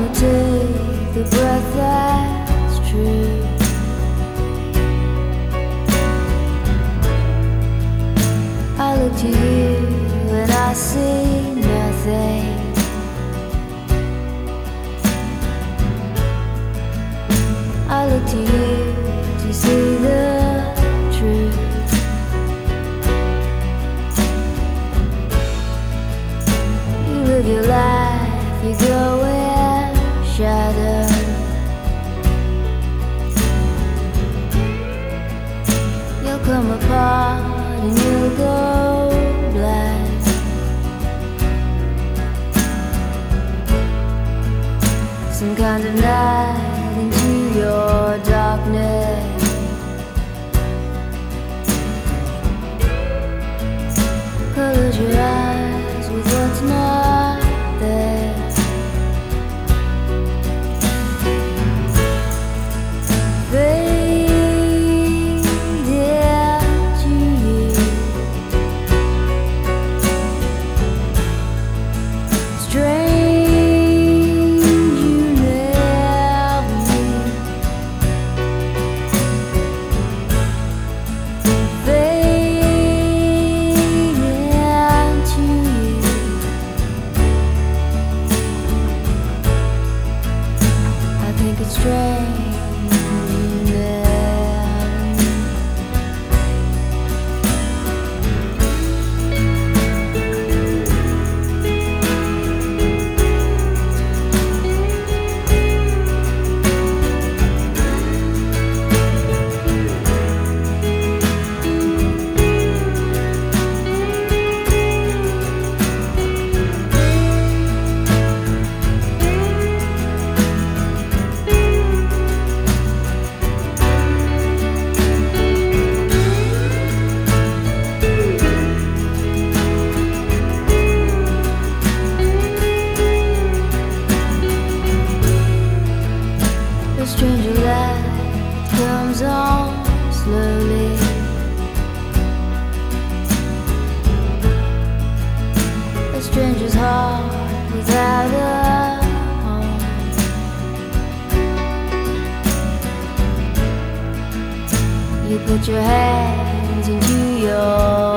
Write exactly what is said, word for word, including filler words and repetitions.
come to take the breath that's true. I look to you and I see nothing. I look to you to see the truth. You live your life, you go in shadow. You'll come apart and you'll go black. Some kind of night into your darkness. Close your eyes with what's not there. Fade into you. Strange you never knew. Fade into you. I think it's strange you never knew. The stranger light comes on slowly. A stranger's heart without a home. You put your hands into your